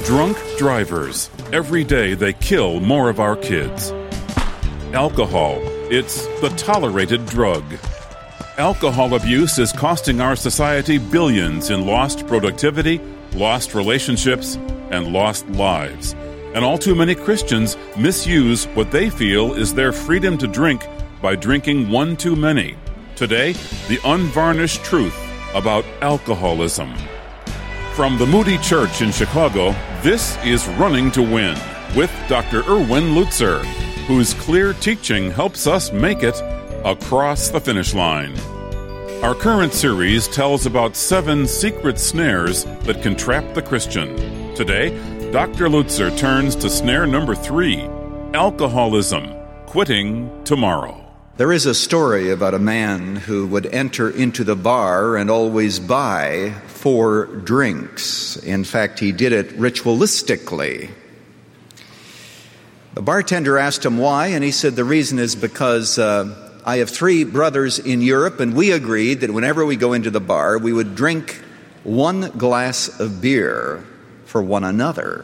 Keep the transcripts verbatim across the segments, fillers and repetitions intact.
Drunk drivers. Every day they kill more of our kids. Alcohol. It's the tolerated drug. Alcohol abuse is costing our society billions in lost productivity, lost relationships, and lost lives. And all too many Christians misuse what they feel is their freedom to drink by drinking one too many. Today, the unvarnished truth about alcoholism. From the Moody Church in Chicago, this is Running to Win with Doctor Erwin Lutzer, whose clear teaching helps us make it across the finish line. Our current series tells about seven secret snares that can trap the Christian. Today, Doctor Lutzer turns to snare number three, alcoholism, quitting tomorrow. There is a story about a man who would enter into the bar and always buy four drinks. In fact, he did it ritualistically. The bartender asked him why, and he said the reason is because uh, I have three brothers in Europe, and we agreed that whenever we go into the bar, we would drink one glass of beer for one another.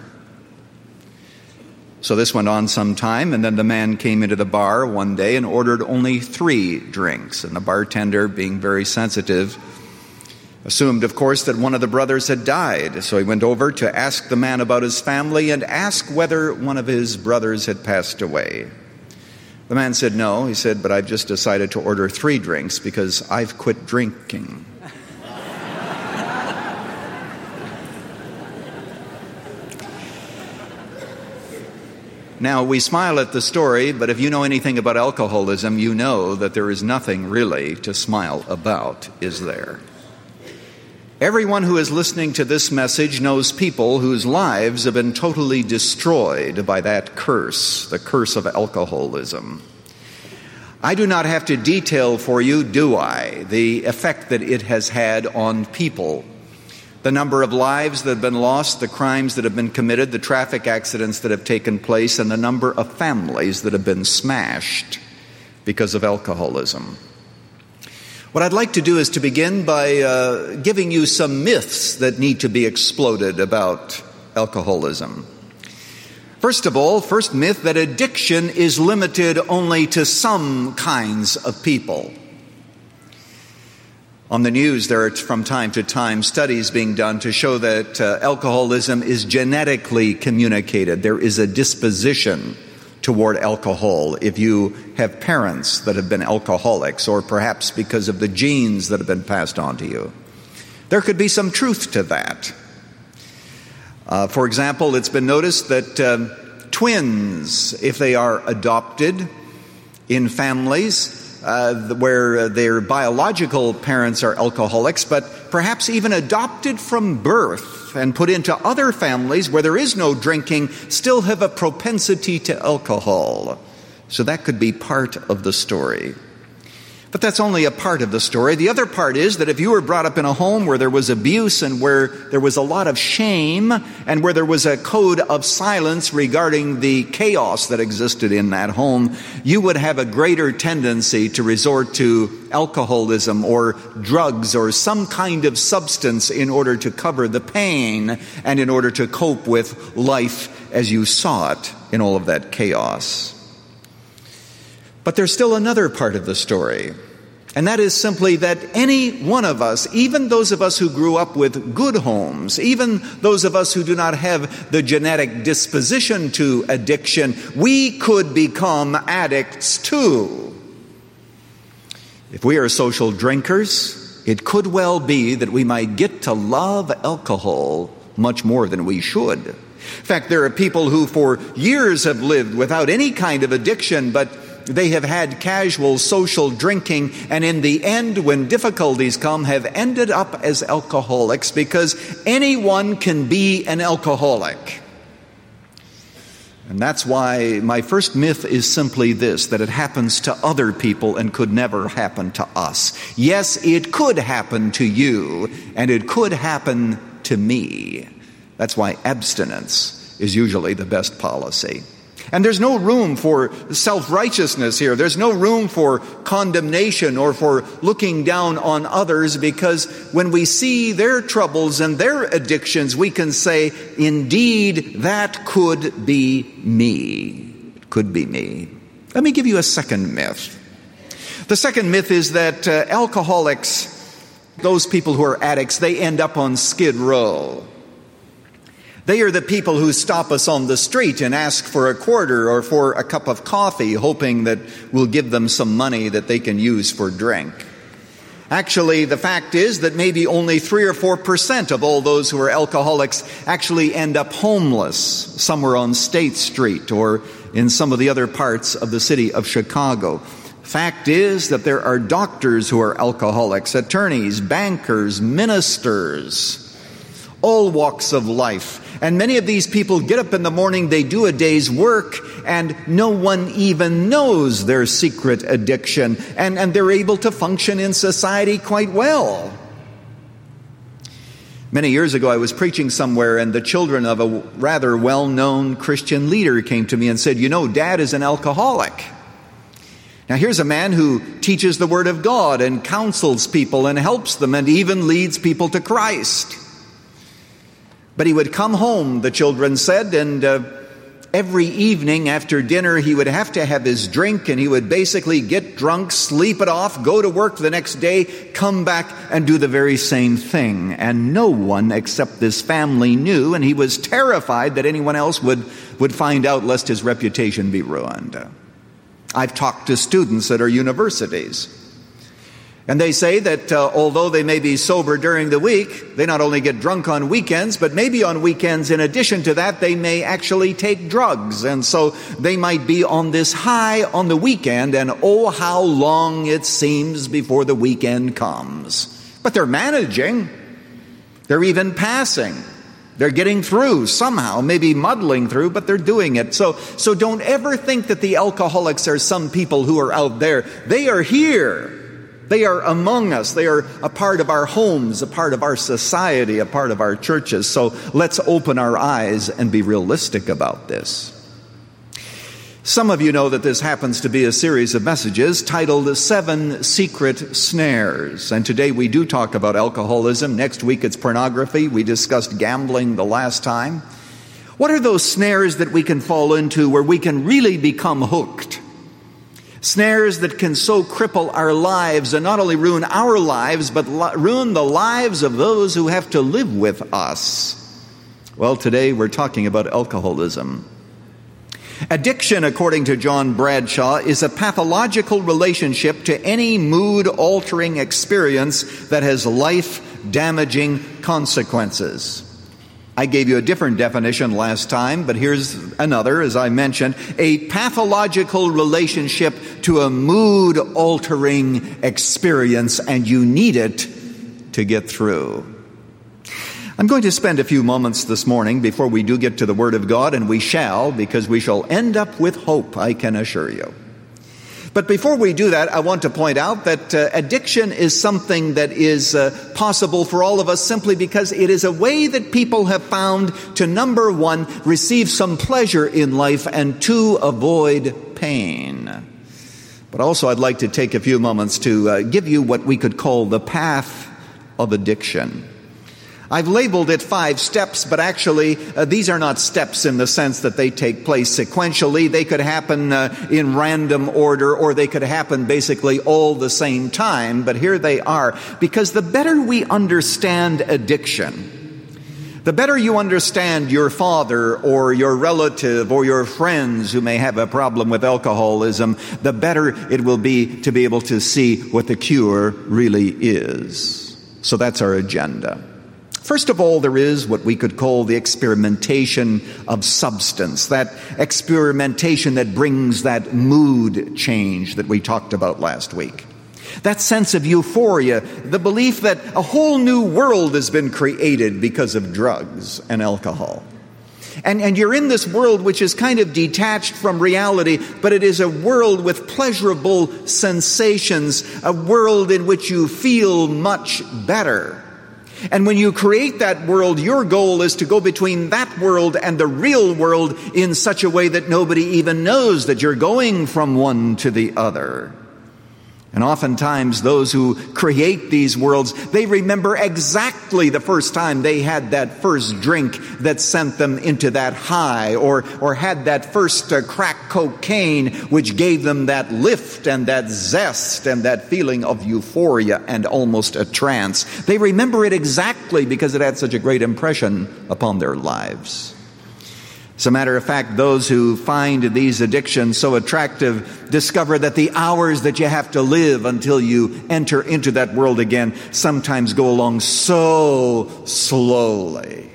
So this went on some time, and then the man came into the bar one day and ordered only three drinks. And the bartender, being very sensitive, assumed, of course, that one of the brothers had died. So he went over to ask the man about his family and ask whether one of his brothers had passed away. The man said no. He said, but I've just decided to order three drinks because I've quit drinking. Now, we smile at the story, but if you know anything about alcoholism, you know that there is nothing really to smile about, is there? Everyone who is listening to this message knows people whose lives have been totally destroyed by that curse, the curse of alcoholism. I do not have to detail for you, do I, the effect that it has had on people. The number of lives that have been lost, the crimes that have been committed, the traffic accidents that have taken place, and the number of families that have been smashed because of alcoholism. What I'd like to do is to begin by uh, giving you some myths that need to be exploded about alcoholism. First of all, first myth, that addiction is limited only to some kinds of people. On the news, there are from time to time studies being done to show that uh, alcoholism is genetically communicated. There is a disposition toward alcohol if you have parents that have been alcoholics, or perhaps because of the genes that have been passed on to you. There could be some truth to that. Uh, for example, it's been noticed that uh, twins, if they are adopted in families, Uh, where their biological parents are alcoholics, but perhaps even adopted from birth and put into other families where there is no drinking, still have a propensity to alcohol. So that could be part of the story. But that's only a part of the story. The other part is that if you were brought up in a home where there was abuse and where there was a lot of shame and where there was a code of silence regarding the chaos that existed in that home, you would have a greater tendency to resort to alcoholism or drugs or some kind of substance in order to cover the pain and in order to cope with life as you saw it in all of that chaos. But there's still another part of the story, and that is simply that any one of us, even those of us who grew up with good homes, even those of us who do not have the genetic disposition to addiction, we could become addicts too. If we are social drinkers, it could well be that we might get to love alcohol much more than we should. In fact, there are people who for years have lived without any kind of addiction, but they have had casual social drinking, and in the end, when difficulties come, have ended up as alcoholics, because anyone can be an alcoholic. And that's why my first myth is simply this, that it happens to other people and could never happen to us. Yes, it could happen to you, and it could happen to me. That's why abstinence is usually the best policy. And there's no room for self-righteousness here. There's no room for condemnation or for looking down on others, because when we see their troubles and their addictions, we can say, indeed, that could be me. It could be me. Let me give you a second myth. The second myth is that uh, alcoholics, those people who are addicts, they end up on Skid Row. They are the people who stop us on the street and ask for a quarter or for a cup of coffee, hoping that we'll give them some money that they can use for drink. Actually, the fact is that maybe only three or four percent of all those who are alcoholics actually end up homeless somewhere on State Street or in some of the other parts of the city of Chicago. Fact is that there are doctors who are alcoholics, attorneys, bankers, ministers, all walks of life. And many of these people get up in the morning, they do a day's work, and no one even knows their secret addiction, and, and they're able to function in society quite well. Many years ago, I was preaching somewhere, and the children of a rather well-known Christian leader came to me and said, "You know, Dad is an alcoholic." Now, here's a man who teaches the Word of God and counsels people and helps them and even leads people to Christ. But he would come home, the children said, and uh, every evening after dinner he would have to have his drink, and he would basically get drunk, sleep it off, go to work the next day, come back and do the very same thing. And no one except this family knew, and he was terrified that anyone else would, would find out, lest his reputation be ruined. I've talked to students at our universities, and they say that uh, although they may be sober during the week, they not only get drunk on weekends, but maybe on weekends, in addition to that, they may actually take drugs. And so they might be on this high on the weekend, and oh, how long it seems before the weekend comes. But they're managing. They're even passing. They're getting through somehow, maybe muddling through, but they're doing it. So, so don't ever think that the alcoholics are some people who are out there. They are here. They are among us. They are a part of our homes, a part of our society, a part of our churches. So let's open our eyes and be realistic about this. Some of you know that this happens to be a series of messages titled Seven Secret Snares. And today we do talk about alcoholism. Next week it's pornography. We discussed gambling the last time. What are those snares that we can fall into where we can really become hooked? Snares that can so cripple our lives and not only ruin our lives, but li- ruin the lives of those who have to live with us. Well, today we're talking about alcoholism. Addiction, according to John Bradshaw, is a pathological relationship to any mood-altering experience that has life-damaging consequences. I gave you a different definition last time, but here's another, as I mentioned, a pathological relationship to a mood-altering experience, and you need it to get through. I'm going to spend a few moments this morning before we do get to the Word of God, and we shall, because we shall end up with hope, I can assure you. But before we do that, I want to point out that uh, addiction is something that is uh, possible for all of us simply because it is a way that people have found to, number one, receive some pleasure in life, and two, avoid pain. But also I'd like to take a few moments to uh, give you what we could call the path of addiction. I've labeled it five steps, but actually uh, these are not steps in the sense that they take place sequentially. They could happen uh, in random order, or they could happen basically all the same time, but here they are. Because the better we understand addiction, the better you understand your father or your relative or your friends who may have a problem with alcoholism, the better it will be to be able to see what the cure really is. So that's our agenda. First of all, there is what we could call the experimentation of substance, that experimentation that brings that mood change that we talked about last week. That sense of euphoria, the belief that a whole new world has been created because of drugs and alcohol. And, and you're in this world which is kind of detached from reality, but it is a world with pleasurable sensations, a world in which you feel much better. And when you create that world, your goal is to go between that world and the real world in such a way that nobody even knows that you're going from one to the other. And oftentimes those who create these worlds, they remember exactly the first time they had that first drink that sent them into that high, or, or had that first uh, crack cocaine which gave them that lift and that zest and that feeling of euphoria and almost a trance. They remember it exactly because it had such a great impression upon their lives. As a matter of fact, those who find these addictions so attractive discover that the hours that you have to live until you enter into that world again sometimes go along so slowly.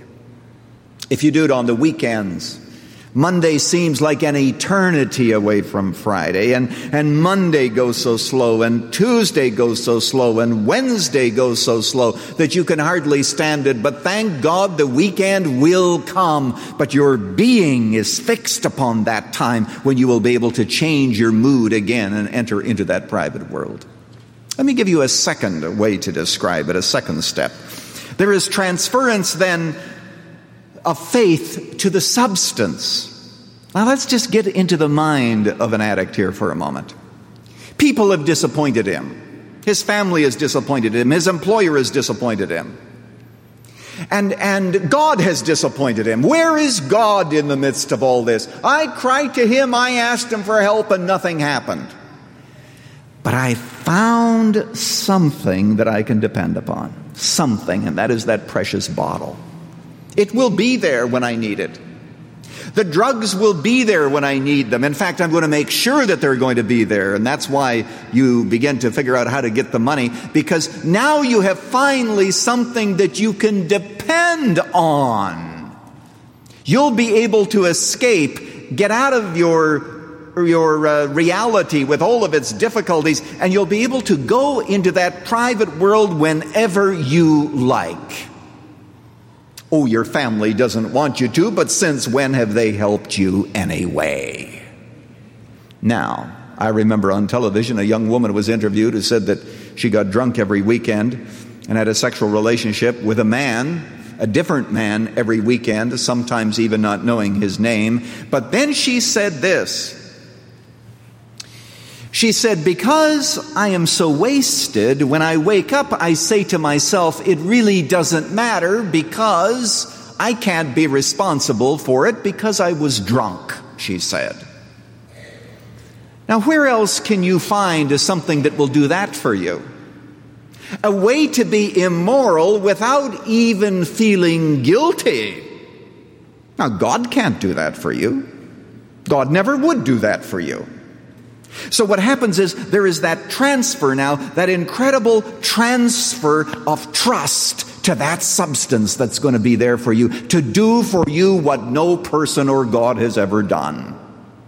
If you do it on the weekends, Monday seems like an eternity away from Friday, and, and Monday goes so slow, and Tuesday goes so slow, and Wednesday goes so slow that you can hardly stand it. But thank God the weekend will come, but your being is fixed upon that time when you will be able to change your mood again and enter into that private world. Let me give you a second way to describe it, a second step. There is transference then of faith to the substance. Now let's just get into the mind of an addict here for a moment. People have disappointed him. His family has disappointed him. His employer has disappointed him. And, and God has disappointed him. Where is God in the midst of all this? I cried to him, I asked him for help, and nothing happened. But I found something that I can depend upon. Something, and that is that precious bottle. It will be there when I need it. The drugs will be there when I need them. In fact, I'm going to make sure that they're going to be there. And that's why you begin to figure out how to get the money, because now you have finally something that you can depend on. You'll be able to escape, get out of your, your uh, reality with all of its difficulties, and you'll be able to go into that private world whenever you like. Oh, your family doesn't want you to, but since when have they helped you anyway? Now, I remember on television a young woman was interviewed who said that she got drunk every weekend and had a sexual relationship with a man, a different man every weekend, sometimes even not knowing his name. But then she said this. She said, because I am so wasted, when I wake up, I say to myself, it really doesn't matter because I can't be responsible for it because I was drunk, she said. Now, where else can you find something that will do that for you? A way to be immoral without even feeling guilty. Now, God can't do that for you. God never would do that for you. So what happens is there is that transfer now, that incredible transfer of trust to that substance that's going to be there for you, to do for you what no person or God has ever done.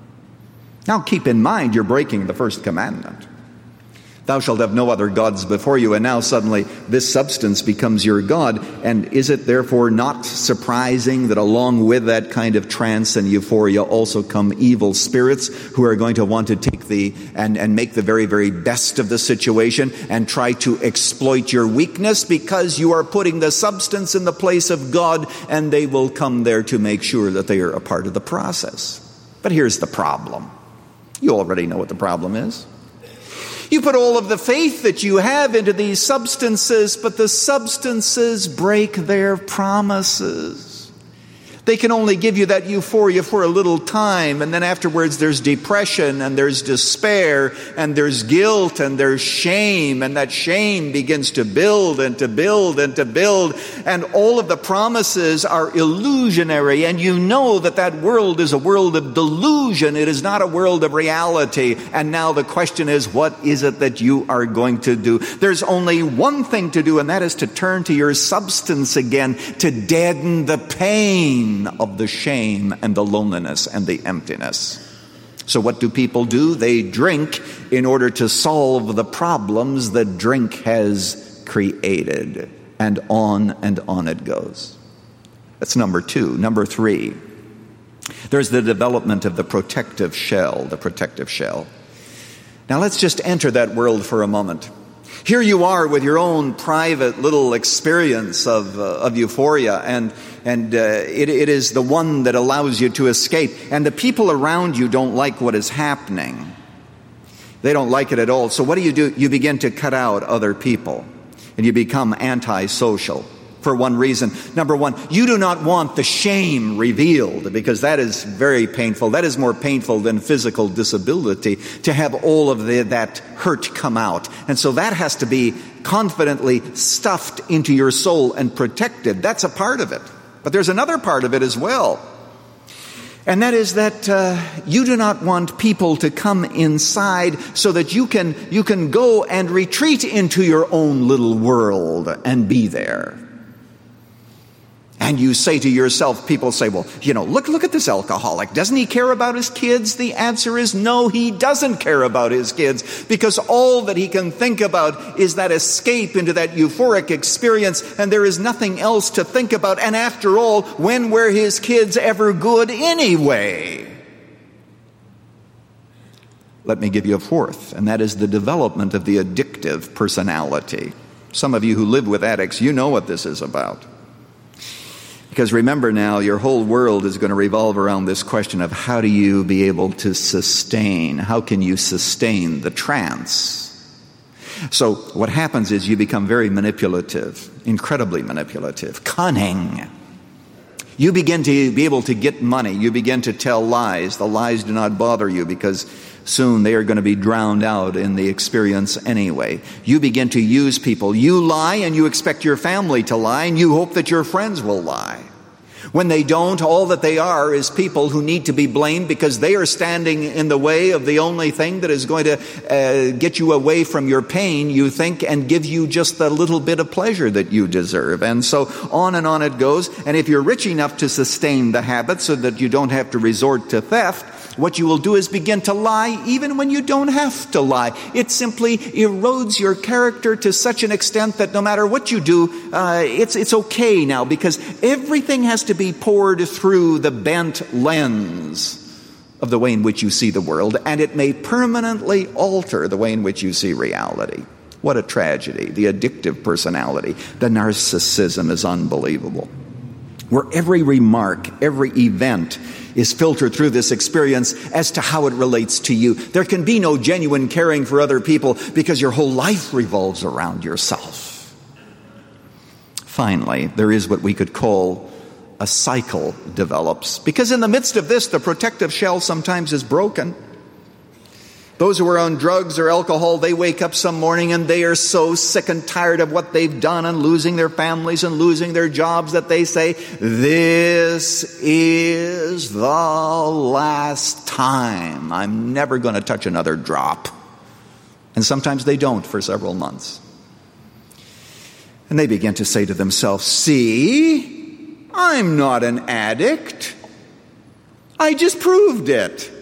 Now keep in mind, you're breaking the first commandment. Thou shalt have no other gods before you. And now suddenly this substance becomes your God. And is it therefore not surprising that along with that kind of trance and euphoria also come evil spirits who are going to want to take the and, and make the very, very best of the situation and try to exploit your weakness because you are putting the substance in the place of God, and they will come there to make sure that they are a part of the process. But here's the problem. You already know what the problem is. You put all of the faith that you have into these substances, but the substances break their promises. They can only give you that euphoria for a little time, and then afterwards there's depression, and there's despair, and there's guilt, and there's shame, and that shame begins to build and to build and to build, and all of the promises are illusionary, and you know that that world is a world of delusion. It is not a world of reality. And now the question is, what is it that you are going to do? There's only one thing to do, and that is to turn to your substance again, to deaden the pain of the shame and the loneliness and the emptiness. So what do people do? They drink in order to solve the problems that drink has created. And on and on it goes. That's number two. Number three, there's the development of the protective shell, the protective shell. Now let's just enter that world for a moment. Here you are with your own private little experience of, uh, of euphoria, and, and uh, it, it is the one that allows you to escape. And the people around you don't like what is happening. They don't like it at all. So what do you do? You begin to cut out other people, and you become antisocial. For one reason. Number one, you do not want the shame revealed, because that is very painful. That is more painful than physical disability, to have all of the, that hurt come out. And so that has to be confidently stuffed into your soul and protected. That's a part of it. But there's another part of it as well. And that is that uh, you do not want people to come inside so that you can, you can go and retreat into your own little world and be there. And you say to yourself, people say, well, you know, look, look at this alcoholic. Doesn't he care about his kids? The answer is no, he doesn't care about his kids, because all that he can think about is that escape into that euphoric experience, and there is nothing else to think about. And after all, when were his kids ever good anyway? Let me give you a fourth, and that is the development of the addictive personality. Some of you who live with addicts, you know what this is about. Because remember now, your whole world is going to revolve around this question of how do you be able to sustain, how can you sustain the trance? So what happens is you become very manipulative, incredibly manipulative, cunning. You begin to be able to get money. You begin to tell lies. The lies do not bother you, because soon they are going to be drowned out in the experience anyway. You begin to use people. You lie, and you expect your family to lie, and you hope that your friends will lie. When they don't, all that they are is people who need to be blamed, because they are standing in the way of the only thing that is going to uh, get you away from your pain, you think, and give you just the little bit of pleasure that you deserve. And so on and on it goes. And if you're rich enough to sustain the habit so that you don't have to resort to theft, what you will do is begin to lie even when you don't have to lie. It simply erodes your character to such an extent that no matter what you do, uh, it's, it's okay now, because everything has to be poured through the bent lens of the way in which you see the world, and it may permanently alter the way in which you see reality. What a tragedy. The addictive personality, the narcissism is unbelievable. Where every remark, every event is filtered through this experience as to how it relates to you. There can be no genuine caring for other people, because your whole life revolves around yourself. Finally, there is what we could call a cycle develops, because in the midst of this, the protective shell sometimes is broken. Those who are on drugs or alcohol, they wake up some morning and they are so sick and tired of what they've done and losing their families and losing their jobs that they say, this is the last time. I'm never going to touch another drop. And sometimes they don't for several months. And they begin to say to themselves, see, I'm not an addict. I just proved it.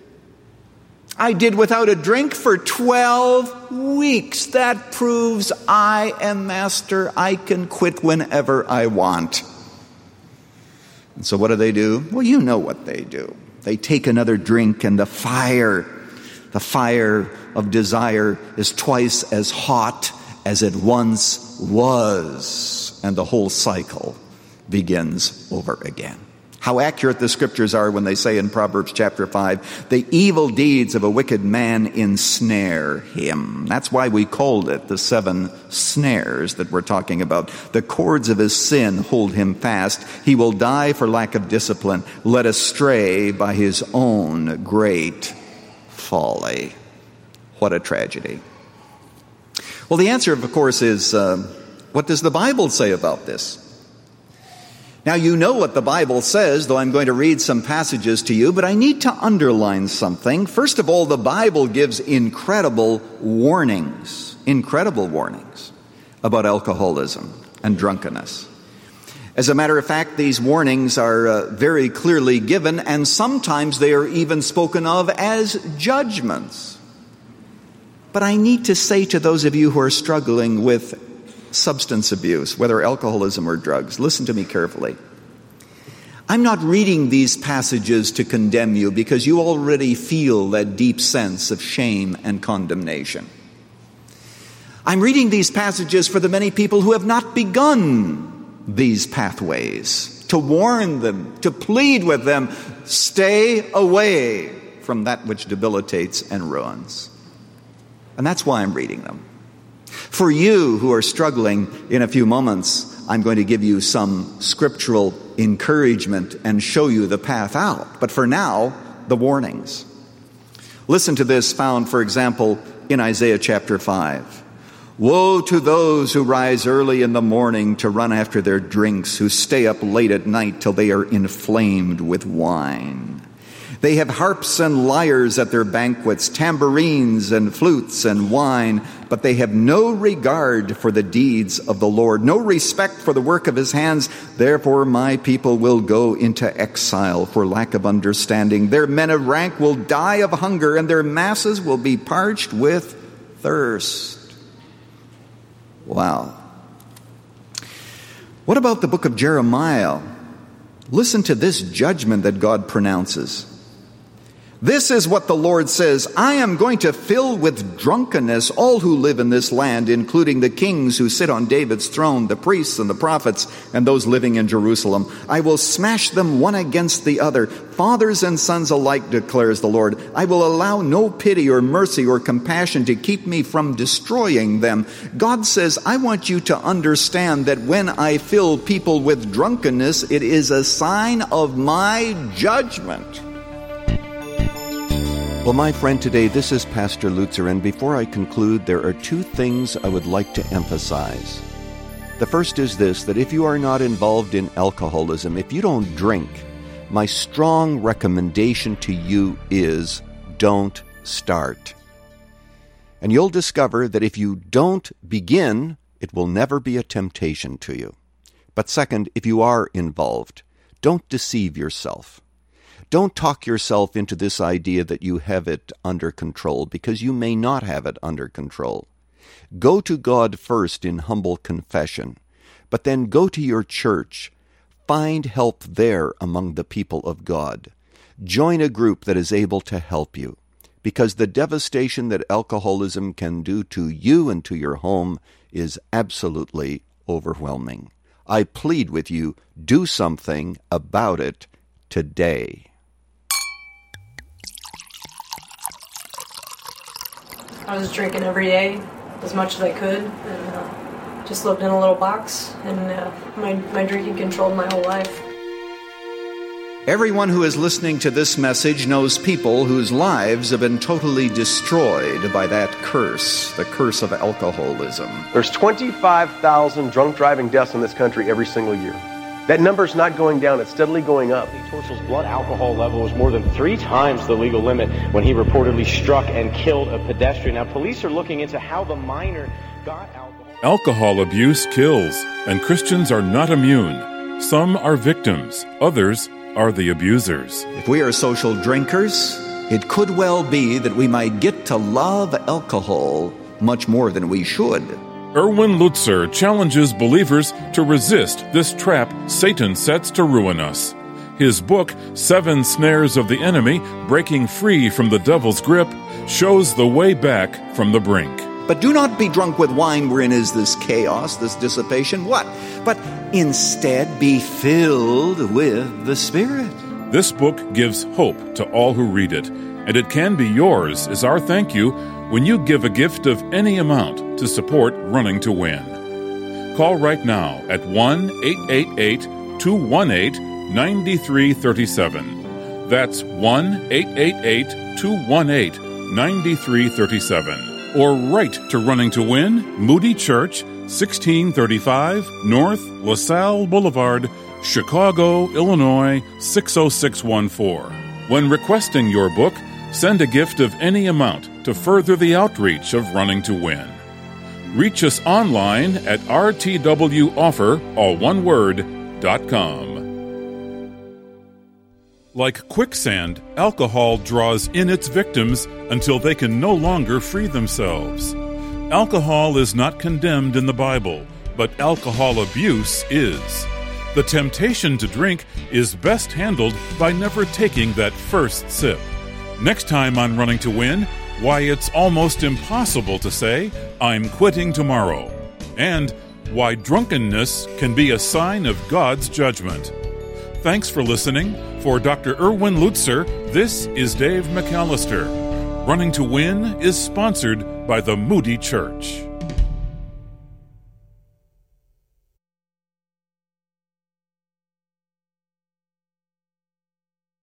I did without a drink for twelve weeks. That proves I am master. I can quit whenever I want. And so what do they do? Well, you know what they do. They take another drink, and the fire, the fire of desire is twice as hot as it once was. And the whole cycle begins over again. How accurate the scriptures are when they say in Proverbs chapter five, the evil deeds of a wicked man ensnare him. That's why we called it the seven snares that we're talking about. The cords of his sin hold him fast. He will die for lack of discipline, led astray by his own great folly. What a tragedy. Well, the answer, of course, is uh, what does the Bible say about this? Now, you know what the Bible says, though I'm going to read some passages to you, but I need to underline something. First of all, the Bible gives incredible warnings, incredible warnings about alcoholism and drunkenness. As a matter of fact, these warnings are uh, very clearly given, and sometimes they are even spoken of as judgments. But I need to say to those of you who are struggling with substance abuse, whether alcoholism or drugs, listen to me carefully. I'm not reading these passages to condemn you, because you already feel that deep sense of shame and condemnation. I'm reading these passages for the many people who have not begun these pathways, to warn them, to plead with them, stay away from that which debilitates and ruins. And that's why I'm reading them. For you who are struggling, in a few moments, I'm going to give you some scriptural encouragement and show you the path out. But for now, the warnings. Listen to this found, for example, in Isaiah chapter five. Woe to those who rise early in the morning to run after their drinks, who stay up late at night till they are inflamed with wine. They have harps and lyres at their banquets, tambourines and flutes and wine, but they have no regard for the deeds of the Lord, no respect for the work of his hands. Therefore my people will go into exile for lack of understanding. Their men of rank will die of hunger, and their masses will be parched with thirst. Wow. What about the book of Jeremiah? Listen to this judgment that God pronounces. This is what the Lord says, I am going to fill with drunkenness all who live in this land, including the kings who sit on David's throne, the priests and the prophets, and those living in Jerusalem. I will smash them one against the other, fathers and sons alike, declares the Lord. I will allow no pity or mercy or compassion to keep me from destroying them. God says, I want you to understand that when I fill people with drunkenness, it is a sign of my judgment. Well, my friend, today, this is Pastor Lutzer, and before I conclude, there are two things I would like to emphasize. The first is this, that if you are not involved in alcoholism, if you don't drink, my strong recommendation to you is don't start. And you'll discover that if you don't begin, it will never be a temptation to you. But second, if you are involved, don't deceive yourself. Don't talk yourself into this idea that you have it under control, because you may not have it under control. Go to God first in humble confession, but then go to your church. Find help there among the people of God. Join a group that is able to help you, because the devastation that alcoholism can do to you and to your home is absolutely overwhelming. I plead with you, do something about it today. I was drinking every day, as much as I could, and uh, just lived in a little box, and uh, my, my drinking controlled my whole life. Everyone who is listening to this message knows people whose lives have been totally destroyed by that curse, the curse of alcoholism. There's twenty-five thousand drunk driving deaths in this country every single year. That number's not going down, it's steadily going up. Torsel's blood alcohol level was more than three times the legal limit when he reportedly struck and killed a pedestrian. Now, police are looking into how the minor got alcohol. Alcohol abuse kills, and Christians are not immune. Some are victims, others are the abusers. If we are social drinkers, it could well be that we might get to love alcohol much more than we should. Erwin Lutzer challenges believers to resist this trap Satan sets to ruin us. His book, Seven Snares of the Enemy, Breaking Free from the Devil's Grip, shows the way back from the brink. But do not be drunk with wine wherein is this chaos, this dissipation. What? But instead be filled with the Spirit. This book gives hope to all who read it, and it can be yours as our thank you when you give a gift of any amount to support Running to Win. Call right now at one eight eight eight, two one eight, nine three three seven. That's one eight eight eight, two one eight, nine three three seven. Or write to Running to Win, Moody Church, sixteen thirty-five North LaSalle Boulevard, Chicago, Illinois, six oh six one four. When requesting your book, send a gift of any amount to further the outreach of Running to Win. Reach us online at r t w offer, all one word, dot com. Like quicksand, alcohol draws in its victims until they can no longer free themselves. Alcohol is not condemned in the Bible, but alcohol abuse is. The temptation to drink is best handled by never taking that first sip. Next time on Running to Win, why it's almost impossible to say, "I'm quitting tomorrow," and why drunkenness can be a sign of God's judgment. Thanks for listening. For Doctor Erwin Lutzer, this is Dave McAllister. Running to Win is sponsored by the Moody Church.